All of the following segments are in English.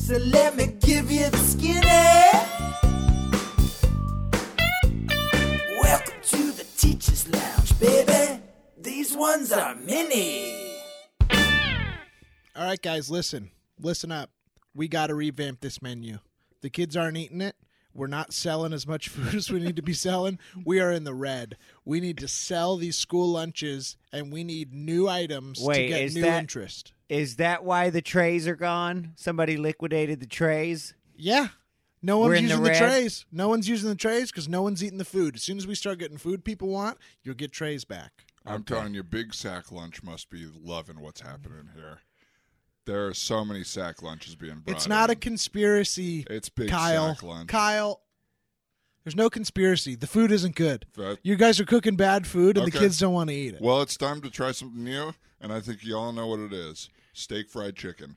So let me give you the skinny. Welcome to the Teacher's Lounge, baby. These ones are mini. All right, guys, listen up. We got to revamp this menu. The kids aren't eating it. We're not selling as much food as we need to be selling. We are in the red. We need to sell these school lunches, and we need new items to get new interest. Is that why the trays are gone? Somebody liquidated the trays? Yeah. No one's using the red. trays. No one's using the trays because no one's eating the food. As soon as we start getting food people want, you'll get trays back. I'm telling you, Big Sack Lunch must be loving what's happening here. There are so many sack lunches being brought It's not in. a conspiracy. It's Big Kyle. Sack Lunch. Kyle, there's no conspiracy. The food isn't good. That- You guys are cooking bad food, and the Okay. kids don't want to eat it. Well, it's time to try something new, and I think you all know what it is. Steak fried chicken.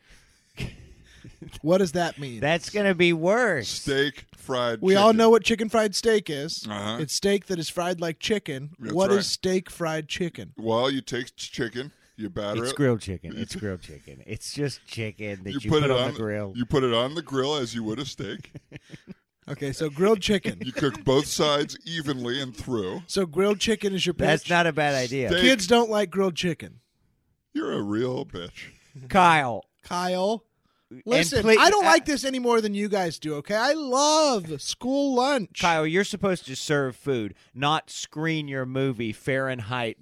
What does that mean? That's going to be worse. Steak fried We chicken. all know what chicken fried steak is. Uh-huh. It's steak that is fried like chicken. That's What is right. steak fried chicken? Well, you take chicken, you batter It's it. grilled chicken. It's grilled chicken. It's just chicken that you put put it on the grill. You put it on the grill as you would a steak. Okay, so grilled chicken. You cook both sides evenly and through. So grilled chicken is your pitch. That's not a bad idea. Steak. Kids don't like grilled chicken. You're a real bitch. Kyle. Kyle, listen, please- I don't like this any more than you guys do, okay? I love school lunch. Kyle, you're supposed to serve food, not screen your movie Fahrenheit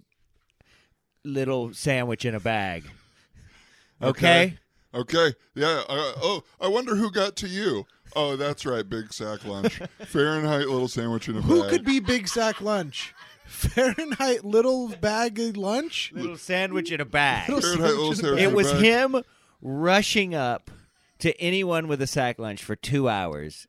little sandwich in a bag. Okay? Okay. Yeah. I wonder who got to you. Oh, that's right. Big Sack Lunch. Fahrenheit little sandwich in a Who bag. could be Big Sack Lunch? Fahrenheit little bag of lunch? Little sandwich in a bag. Fahrenheit little sandwich It in a was bag. him rushing up to anyone with a sack lunch for 2 hours.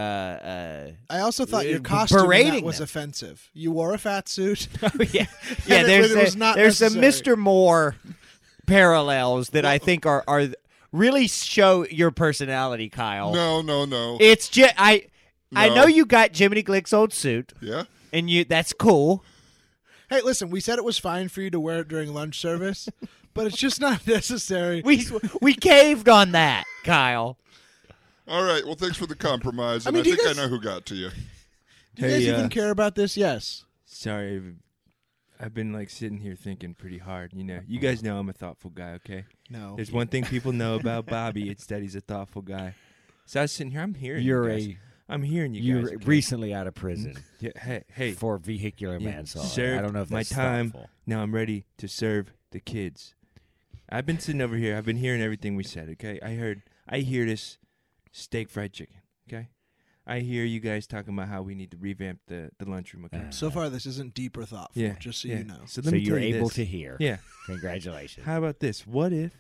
I also thought your costume in that berating was them. offensive. You wore a fat suit. yeah, And There's it was not some necessary. Mr. Moore parallels that I think are really show your personality, Kyle. No. It's just I No. know you got Jiminy Glick's old suit, Yeah. and that's cool. Hey, listen, we said it was fine for you to wear it during lunch service, but it's just not necessary. We caved on that, Kyle. All right. Well, thanks for the compromise. I And I, mean, do you think guys- I know who got to you. Do you guys even care about this? Yes. Sorry, I've been like sitting here thinking pretty hard. You guys know I'm a thoughtful guy. Okay. No. There's one thing people know about Bobby. It's that he's a thoughtful guy. So I was sitting here. I'm hearing You're you guys. I'm hearing you You're guys. okay? recently out of prison Yeah, hey. for vehicular Yeah, manslaughter. served I don't know if my that's time. thoughtful. Now I'm ready to serve the kids. I've been sitting over here. I've been hearing everything we said. Okay. I hear this steak fried chicken. Okay. I hear you guys talking about how we need to revamp the lunchroom. Okay. So far, this isn't deep or thoughtful, yeah. just so yeah. you know. So, let So me you're tell you able this. to hear. Yeah. Congratulations. How about this? What if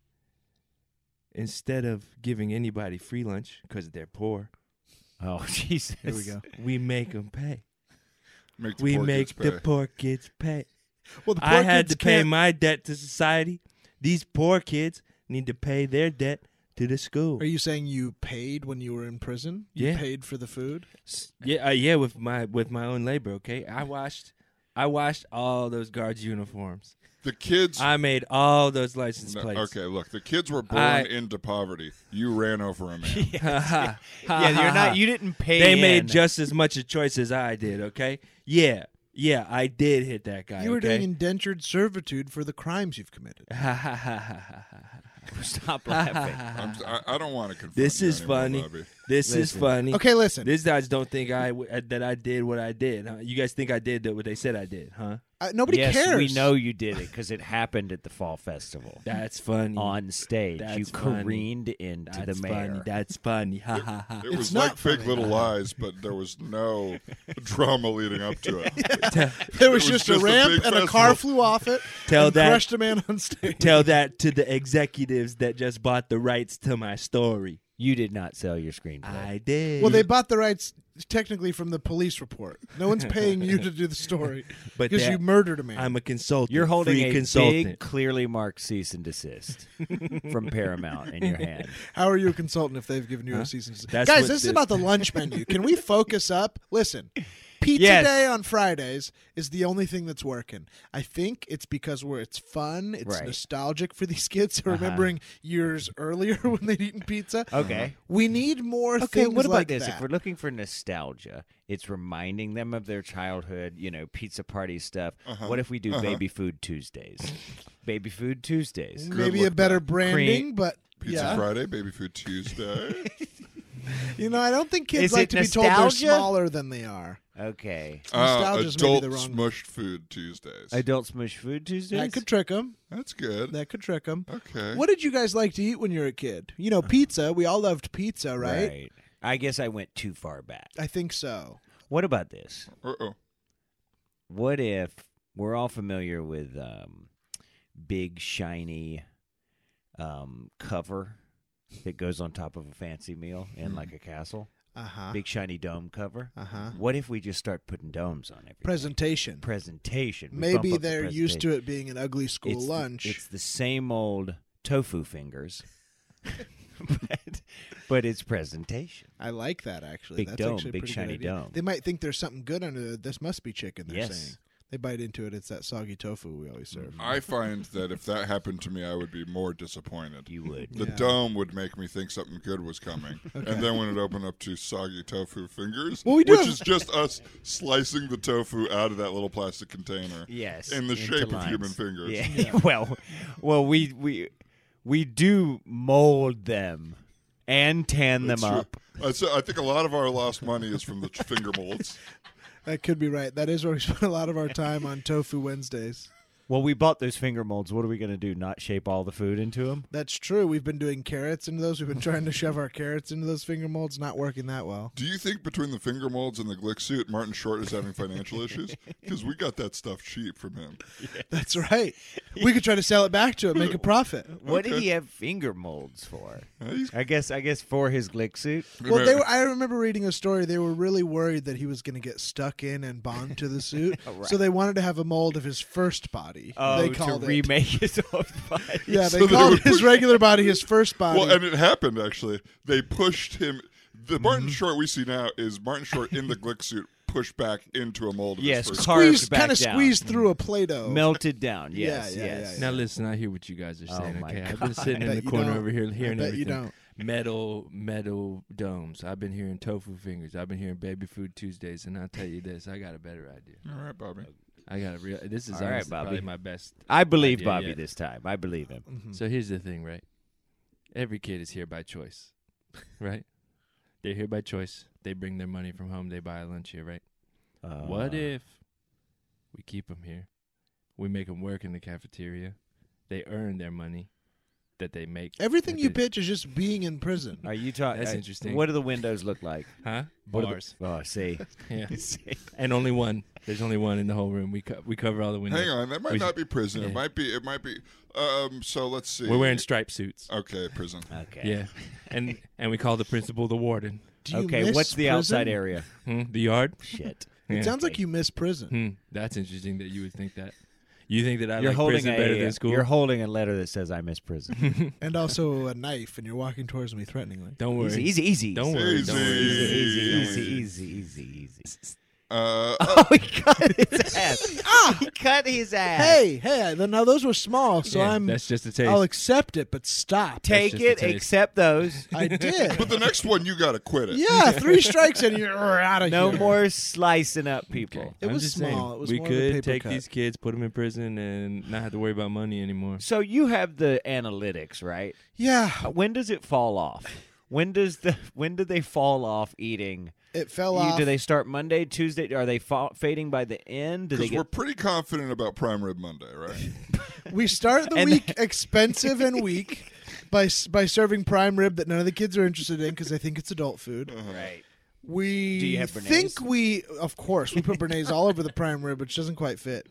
instead of giving anybody free lunch because they're poor, Oh, Jesus. Here we go. we make them pay? Make the We poor make kids the pay. poor kids pay. Well, the I poor had kids to pay can't- my debt to society. These poor kids need to pay their debt to the school. Are you saying you paid when you were in prison? You Yeah. paid for the food? Yeah, with my own labor. Okay, I washed all those guards' uniforms. The kids. I made all those license No, plates. okay, look. The kids were born I- into poverty. You ran over a man. Yeah, you're not. You didn't pay. They made in. just as much a choice as I did. Okay, yeah, I did hit that guy. You were okay? doing indentured servitude for the crimes you've committed. Stop laughing. I don't want to confront This you is anymore, funny. Bobby. This is Listen. funny. Okay, listen. These guys don't think that I did what I did. Huh? You guys think I did what they said I did, huh? Nobody yes, cares. we know you did it because it happened at the fall festival. That's funny. On stage, you That's funny. careened into That's the mayor. funny. That's funny. Ha ha ha. It It's was not like Big funny. Little Lies, but there was no drama leading up to it. There was It just a big ramp and a car festival. flew off it Tell and that- crushed a man on stage. Tell that to the executives that just bought the rights to my story. You did not sell your screenplay. I did. Well, they bought the rights technically from the police report. No one's paying you to do the story But because that- you murdered a man. I'm a consultant. You're holding free a consultant. big, clearly marked cease and desist from Paramount in your hand. How are you a consultant if they've given you a cease and desist? That's Guys, what this is the- about the lunch menu. Can we focus up? Listen, Pizza Yes. Day on Fridays is the only thing that's working. I think it's because it's fun. It's Right. nostalgic for these kids remembering years earlier when they'd eaten pizza. Okay. We need more Okay, things what about like this? that. If we're looking for nostalgia, it's reminding them of their childhood, pizza party stuff. What if we do Baby Food Tuesdays? Baby Food Tuesdays. Maybe look a better back. branding, but Pizza yeah. Friday, Baby Food Tuesday. I don't think kids Is like it to be told they're nostalgia? smaller than they are. Okay. Nostalgia's maybe Adult the wrong- smushed food Tuesdays. Adult Smush Food Tuesdays? That could trick them. That's good. That could trick them. Okay. What did you guys like to eat when you were a kid? Pizza. We all loved pizza, right? I guess I went too far back. I think so. What about this? Uh-oh. What if we're all familiar with big, shiny cover that goes on top of a fancy meal in like a castle? Big, shiny dome cover. What if we just start putting domes on everything? Presentation. Presentation. We Maybe bump up the they're used to presentation. it being an ugly school It's lunch. It's the same old tofu fingers, but it's presentation. I like that, actually. Big That's dome, actually a big pretty shiny good idea. dome. They might think there's something good under it. This must be chicken, they're Yes. saying. They bite into it. It's that soggy tofu we always serve. I find that if that happened to me, I would be more disappointed. You would. The Yeah. dome would make me think something good was coming. Okay. And then when it opened up to soggy tofu fingers, Well, we do which have- is just us slicing the tofu out of that little plastic container. Yes, In the into shape of lines. human fingers. Yeah. well, we do mold them and tan That's them true. up. I think a lot of our lost money is from the finger molds. That could be right. That is where we spend a lot of our time on Tofu Wednesdays. Well, we bought those finger molds. What are we going to do? Not shape all the food into them? That's true. We've been doing carrots into those. We've been trying to shove our carrots into those finger molds. Not working that well. Do you think between the finger molds and the Glick suit, Martin Short is having financial issues? Because we got that stuff cheap from him. That's right. We could try to sell it back to him, make a profit. What did Okay. he have finger molds for? He's- I guess for his Glick suit. Well, I remember reading a story. They were really worried that he was going to get stuck in and bond to the suit, Right. so they wanted to have a mold of his first body. they to called it. remake his own body. Yeah, they So they called would his push- regular body his first body. Well, and it happened, actually. They pushed him. The Mm-hmm. Martin Short we see now is Martin Short in the Glick suit pushed back into a mold of Yes, his first. carved squeezed, back kind of down. squeezed through a Play-Doh. Melted down. Yes, Yeah, yes. yeah. Now listen, I hear what you guys are Oh, saying. my Okay, I've God. been sitting I in the bet you corner don't. over here hearing I bet you everything. don't. Metal domes. I've been hearing tofu fingers. I've been hearing Baby Food Tuesdays, and I'll tell you this: I got a better idea. All right, Bobby. I got a real. This is All right, honestly Bobby. probably my best. I believe idea Bobby yet. this time. I believe him. Mhm. So here's the thing, right? Every kid is here by choice, right? They're here by choice. They bring their money from home. They buy a lunch here, right? What if we keep them here? We make them work in the cafeteria. They earn their money that they make. Everything with you it. pitch is just being in prison. Are you talking? That's interesting. What do the windows look like? Huh? What are Bars. the- oh, see. Yeah. See. And only one. There's only one in the whole room. We cover all the windows. Hang on, that might We- not be prison. yeah. It might be. So let's see. We're wearing striped suits. Okay, prison. Okay. Yeah. And we call the principal the warden. Do you Okay. miss What's the prison? outside area? The yard. Shit. It Yeah. sounds like you miss prison. That's interesting that you would think that. You think that I You're like holding prison better than school? You're holding a letter that says "I miss prison." And also a knife, and you're walking towards me threateningly. Don't worry. Easy. Don't worry. Easy. Don't worry. Easy. Uh, Oh, he cut his ass. He cut his ass. Hey, now those were small, so Yeah, I'm. that's just a taste. I'll accept it, but stop. Take just a it, taste. accept those. I did. but the next one, you got to quit it. Yeah, 3 strikes and you're out of No here. more slicing up people. Okay. It I'm was just small. saying, It was we more of a could paper take cut. these kids, put them in prison, and not have to worry about money anymore. So you have the analytics, right? Yeah, When does it fall off? When do they fall off eating? it fell off. Do they start Monday, Tuesday? Are they fading by the end? Do they Because we're get? pretty confident about Prime Rib Monday, right? We start the And- week expensive and weak by serving prime rib that none of the kids are interested in because they think it's adult food. Right. We Do you have think béarnaise? of course, we put béarnaise all over the prime rib, which doesn't quite fit.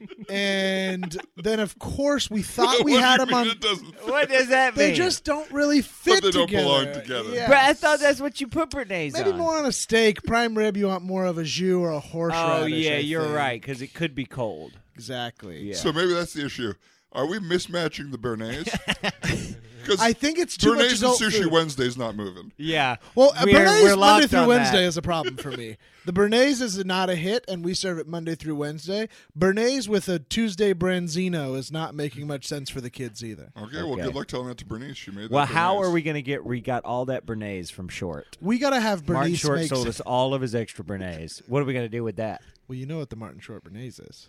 And then, of course, we thought we What do had you them mean on. It doesn't fit? What does that mean? They just don't really fit they don't together. belong together. Yeah. But I thought that's what you put béarnaise Maybe on. more on a steak. Prime rib, you want more of a jus or a horseradish. Oh yeah, I you're think. right because it could be cold. Exactly. Yeah. So maybe that's the issue. Are we mismatching the Bernays? Because I think it's too much Bernays and adult Sushi food. Wednesday's not moving. Yeah. Well, we're Bernays Monday locked through on Wednesday that. is a problem for me. The Bernays is not a hit, and we serve it Monday through Wednesday. Bernays with a Tuesday branzino is not making much sense for the kids either. Okay, well, good luck telling that to Bernice. She made that. Well, how Bernays. are we going to get? We got all that Bernays from Short. We got to have Martin Bernice Short make sold us all of his extra Bernays. What are we going to do with that? Well, you know what the Martin Short Bernays is.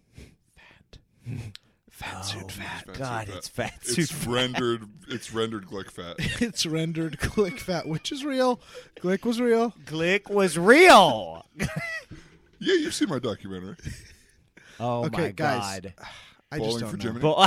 Fat suit fat. Fat God, suit it's fat. fat suit fat. It's rendered glick fat. It's rendered Glick fat, which is real. Glick was real. Glick was real. Yeah, you've seen my documentary. Oh Okay, my guys. God. I Bowling just for don't know. Jiminy. Well,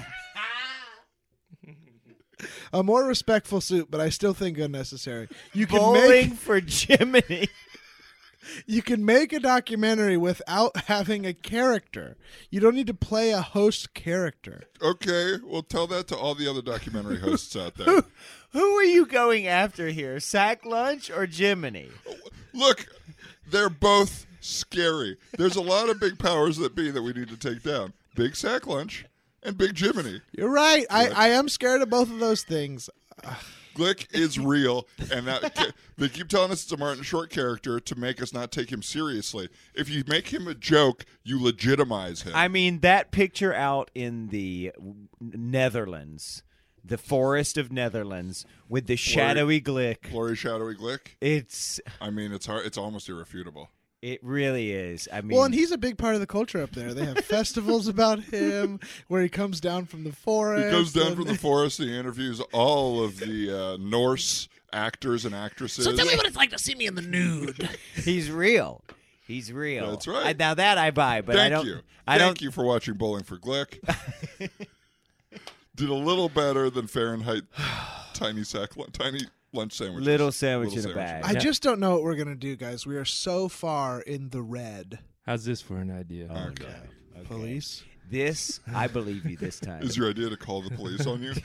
A more respectful suit, but I still think unnecessary. You can bowling for Jiminy. You can make a documentary without having a character. You don't need to play a host character. Okay, well, tell that to all the other documentary hosts out there. Who are you going after here? Sack Lunch or Jiminy? Look, they're both scary. There's a lot of big powers that be that we need to take down. Big Sack Lunch and Big Jiminy. You're right. I am scared of both of those things. Glick is real, and that they keep telling us it's a Martin Short character to make us not take him seriously. If you make him a joke, you legitimize him. I mean, that picture out in the Netherlands, the forest of Netherlands, with the shadowy Glick. Glory Shadowy Glick. It's Hard. It's almost irrefutable. It really is. I mean, Well, and he's a big part of the culture up there. They have festivals about him where he comes down from the forest. He goes down and- from the forest and he interviews all of the Norse actors and actresses. So tell me what it's like to see me in the nude. he's real. He's real. That's right. Now that I buy, but I Thank don't. you. I Thank don't. you for watching Bowling for Glick. Did a little better than Fahrenheit tiny lunch sandwiches. Little sandwich Little in a bag. I just don't know what we're going to do, guys. We are so far in the red. How's this for an idea? Okay. Police. This, I believe you this time. Is your idea to call the police on you?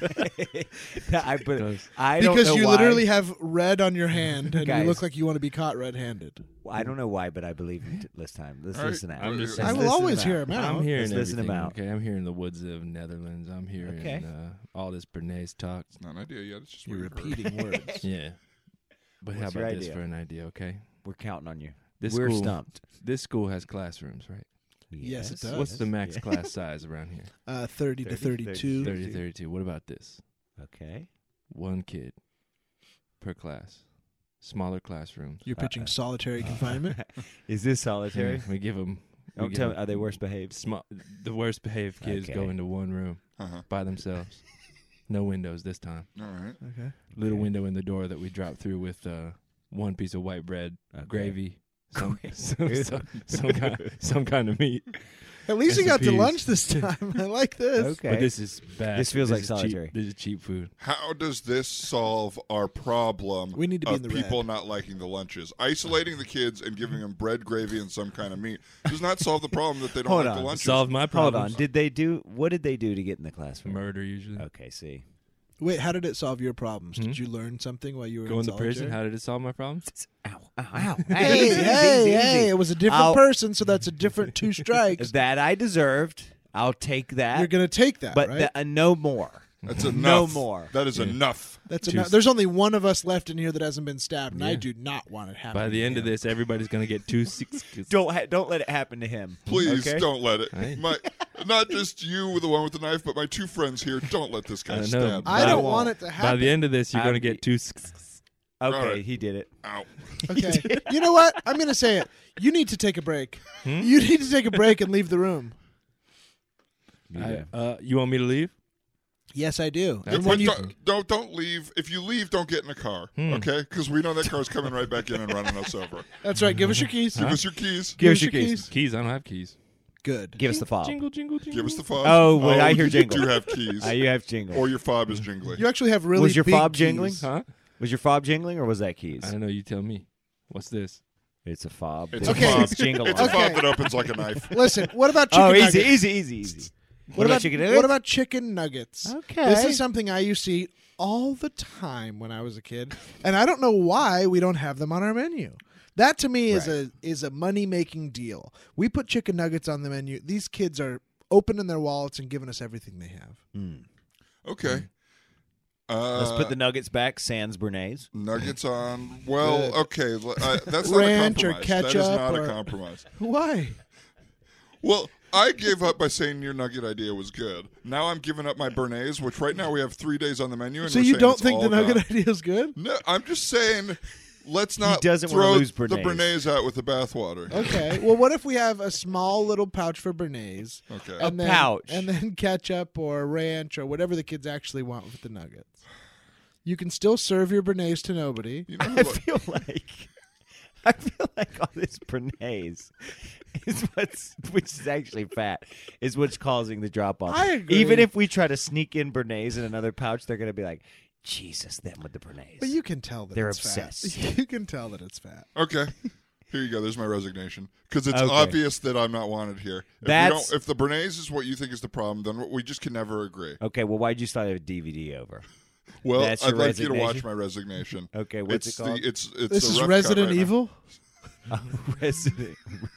I don't Because know you why. literally have red on your hand and Guys. you look like you want to be caught red-handed. I don't know why, but I believe you this time. Let's All right. listen out. I'm just Let's I saying. will listen always him hear out. him out. I'm hearing Let's listen everything. him out. Okay, I'm hearing the woods of Netherlands. I'm hearing Okay. all this Bernays talk. It's not an idea yet. It's just You're what you heard. repeating words. Yeah. But how What's your about this idea? for an idea? Okay. We're counting on you. This We're school, stumped. This school has classrooms, right? Yes, it does. What's the max Yeah. class size around here? 30 to 32. 30, 32. What about this? Okay. One kid per class. Smaller classrooms. You're pitching solitary confinement. Is this solitary? Yeah, we give them. Don't tell me. Are they worse behaved? The worst behaved kids Okay. go into one room Uh-huh. by themselves. No windows this time. All right. Okay. Little window in the door that we drop through with one piece of white bread, Okay. gravy, some kind of meat. At least you got to SPs. lunch this time. I like this. Okay. But this is bad. This feels like is solitary. Cheap. This is cheap food. How does this solve our problem We need to be of in the red. people not liking the lunches? Isolating the kids and giving them bread, gravy, and some kind of meat does not solve the problem that they don't Hold like on. the lunches. Solve my Hold problem. on. What did they do to get in the classroom? Murder usually. Okay, see. Wait, how did it solve your problems? Did you learn something while you were Go in into prison. solitary? How did it solve my problems? Ow, ow, ow. Hey, Easy, hey, easy, hey! easy. It was a different I'll- person, so that's a different 2 strikes. That I deserved. I'll take that. You're gonna take that, but right? no more. That's enough. No more. That is enough. That's Choose- enough. There's only one of us left in here that hasn't been stabbed, and I Yeah. do not want it happen. By the end to of him. this, everybody's gonna get 2 6. Don't let it happen to him. Please Okay? don't let it. Hey. Not just you, the one with the knife, but my 2 friends here. Don't let this guy I know. stab. I don't won't. want it to By happen. the end of this, you're gonna I'd get be- 2 6. Okay, right. he did it. Ow. Okay. You know what? I'm going to say it. You need to take a break. You need to take a break and leave the room. You want me to leave? Yes, I do. That's And But when you, don't leave. If you leave, don't get in a car, okay? Because we know that car's coming right back in and running us over. that's right. Give us your keys. Give us your keys. Give us us your your keys. Keys? I don't have keys. Good. Give us the fob. Jingle, jingle, jingle. Give us the fob. Oh, wait, I hear jingle. You do have keys, You have jingle. or your fob is jingly. You actually have really Was your big fob keys. jingling? Huh? Was your fob jingling or was that keys? I don't know. You tell me. What's this? It's a fob. It's Okay. a fob. It's jingle. It's on. a fob that opens like a knife. Listen, what about chicken Oh, nuggets? easy. What about chicken What nuggets? about chicken nuggets? Okay. This is something I used to eat all the time when I was a kid, and I don't know why we don't have them on our menu. That to me is a money making deal. We put chicken nuggets on the menu. These kids are opening their wallets and giving us everything they have. Okay. Let's put the nuggets back. Sans Bernays. Nuggets on. Well, okay. That's not Ranch a or compromise. That is ketchup not or- a compromise. Why? Well, I gave up by saying your nugget idea was good. Now I'm giving up my Bernays, which right now we have 3 days on the menu. And So we're you saying don't it's think all the nugget gone. idea is good? No, I'm just saying, let's not doesn't wanna throw lose the Bernays. Bernays out with the bathwater. Okay. Well, what if we have a small little pouch for Bernays? Okay. And then, pouch. And then ketchup or ranch or whatever the kids actually want with the nuggets. You can still serve your Bernays to nobody. You know I what? feel like all this Bernays is which is actually fat, is what's causing the drop off. I agree. Even if we try to sneak in Bernays in another pouch, they're gonna be like, Jesus, them with the Bernays. But you can tell that They're it's obsessed. fat. You can tell that it's fat. Okay. Here you go. There's my resignation. Because it's Okay. obvious that I'm not wanted here. If the Bernays is what you think is the problem, then we just can never agree. Okay, well, why'd you slide a DVD over? Well, That's I'd your like you to watch resignation? my resignation. Okay, what's it's it called? it's This the is rough cut Resident right now. Evil? Resident.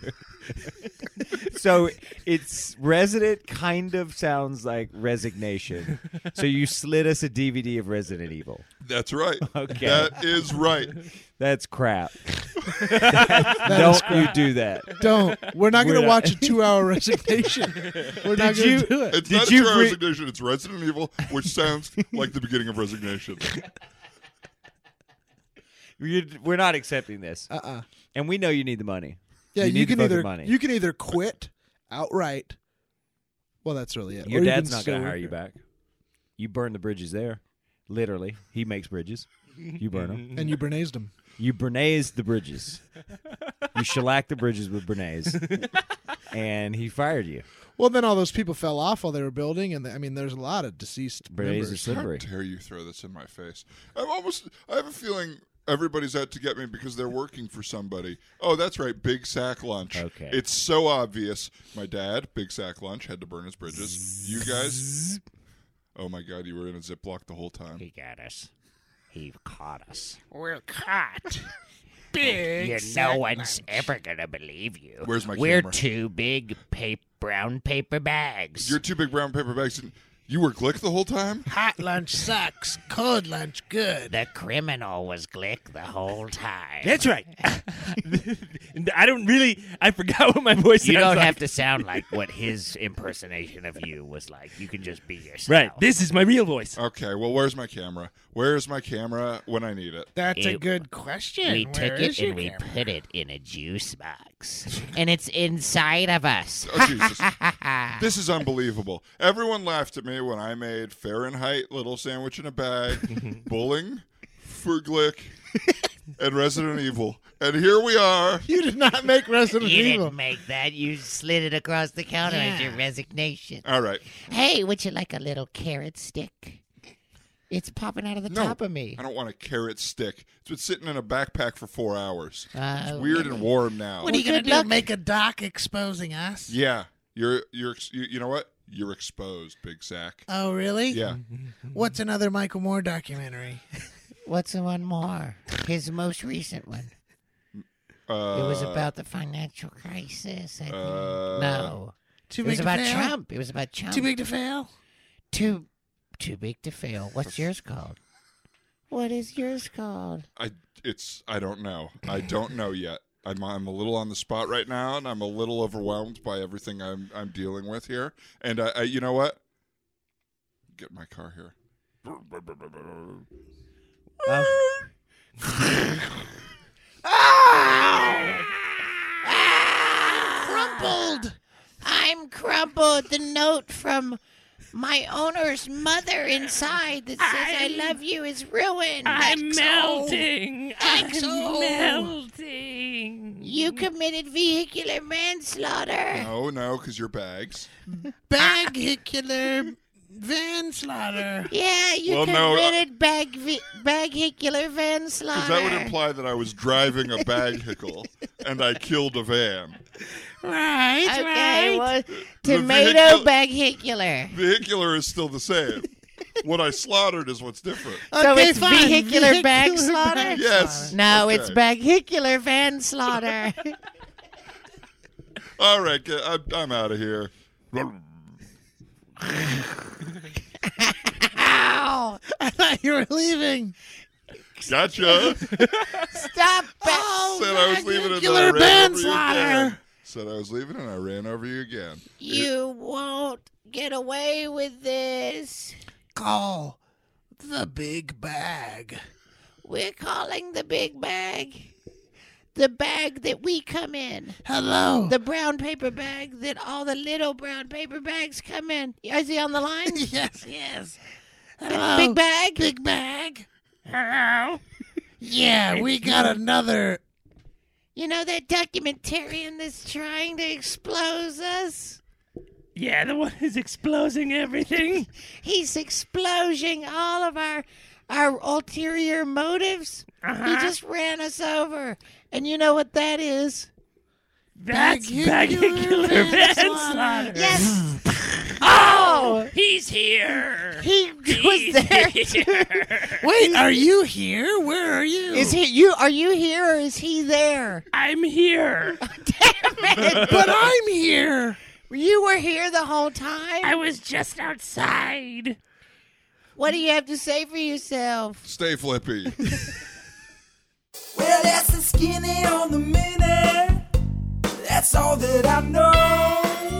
So it's Resident kind of sounds like resignation. So you slid us a DVD of Resident Evil. That's right. Okay. That is right. That's crap. That Don't is you do that. Don't. We're not going We're to not- watch a 2-hour resignation. We're not Did you- going to do it. It's Did not you a true re- resignation. It's Resident Evil, which sounds like the beginning of resignation. We're not accepting this. Uh-uh. And we know you need the money. Yeah, you you need can the fucking either money. you can either quit outright. Well, that's really it. Your Or you dad's can not going still to hire work you it. back. You burn the bridges there. Literally. He makes bridges. You burn them. And you Bernaysed them. You Bernays the bridges. You shellac the bridges with Bernays. And he fired you. Well, then all those people fell off while they were building, and there's a lot of deceased Bernays are members. How slippery. dare you throw this in my face? I have a feeling everybody's out to get me because they're working for somebody. Oh, that's right, Big Sack Lunch. Okay. It's so obvious. My dad, Big Sack Lunch, had to burn his bridges. You guys, oh my God, you were in a Ziploc the whole time. He got us. He caught us. We're caught. Big. No one's ever gonna believe you. Where's my We're camera? two big brown paper bags. Your two big brown paper bags. You were Glick the whole time? Hot lunch sucks. Cold lunch good. The criminal was Glick the whole time. That's right. I forgot what my voice You sounds don't like. have to sound like what his impersonation of you was like. You can just be yourself. Right. This is my real voice. Okay, well, where's my camera? Where's my camera when I need it? That's a It- good question. We Where took is it your and we camera? put it in a juice box. And it's inside of us. Oh, Jesus. This is unbelievable. Everyone laughed at me when I made Fahrenheit little sandwich in a bag, bowling for Glick, and Resident Evil. And here we are. You did not make Resident You Evil. didn't make that. You slid it across the counter as Yeah. your resignation. All right. Hey, would you like a little carrot stick? It's popping out of the No, top of me. I don't want a carrot stick. It's been sitting in a backpack for 4 hours. It's Oh, weird and warm now. What are you going to good do? luck. Make a doc exposing us? Yeah. You know what? You're exposed, Big Sack. Oh, really? Yeah. What's another Michael Moore documentary? What's the one more? His most recent one. It was about the financial crisis. I think. No. Too It was big to about fail? Trump. It was about Trump. Too big to fail? Too big to fail. What's yours called? What is yours called? I don't know. I don't know yet. I'm a little on the spot right now, and I'm a little overwhelmed by everything I'm dealing with here. And I you know what? Get my car here. Crumpled. I'm crumpled. The note from my owner's mother inside that says I love you is ruined. I'm XO. melting. XO. melting. You committed vehicular manslaughter. No, because your bags. Baghicular manslaughter. Yeah, you Well, no, committed baghicular manslaughter. Because that would imply that I was driving a baghicle and I killed a van. Right, Okay, right. well, The tomato vehicle- baghicular. Vehicular is still the same. What I slaughtered is what's different. So Okay, it's fine. vehicular bag Vehicular slaughter? bag Yes. No, Okay. it's baghicular manslaughter. All right, I'm out of here. Ow! I thought you were leaving. Gotcha. Stop it! Said I was leaving and then I Nuclear ran over you manslaughter. again. Said I was leaving and I ran over you again. You won't get away with this. Call the big bag. We're calling the big bag. The bag that we come in. Hello. The brown paper bag that all the little brown paper bags come in. Is he on the line? Yes. Yes. Hello. Big bag? Big bag. Hello. Yeah, we got another. You know that documentarian that's trying to expose us? Yeah, the one who's exploding everything. He's exploding all of our ulterior motives. He just ran us over. And you know what that is? That's Bagular manslaughter. Yes. Oh! He's here. He was there too. Wait, are you here? Where are you? Is he you? Are you here or is he there? I'm here. Damn it! But I'm here. You were here the whole time. I was just outside. What do you have to say for yourself? Stay flippy. Well, that's the skinny on the minute. That's all that I know.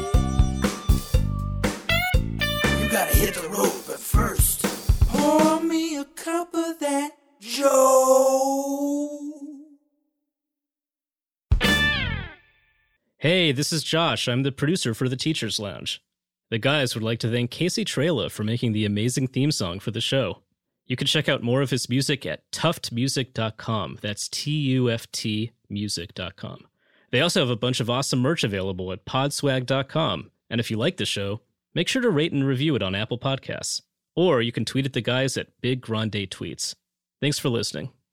You gotta hit the road, but first, pour me a cup of that Joe. Hey, this is Josh. I'm the producer for the Teacher's Lounge. The guys would like to thank Casey Trela for making the amazing theme song for the show. You can check out more of his music at tuftmusic.com. That's TUFT music.com. They also have a bunch of awesome merch available at podswag.com. And if you like the show, make sure to rate and review it on Apple Podcasts. Or you can tweet at the guys at Big Grande Tweets. Thanks for listening.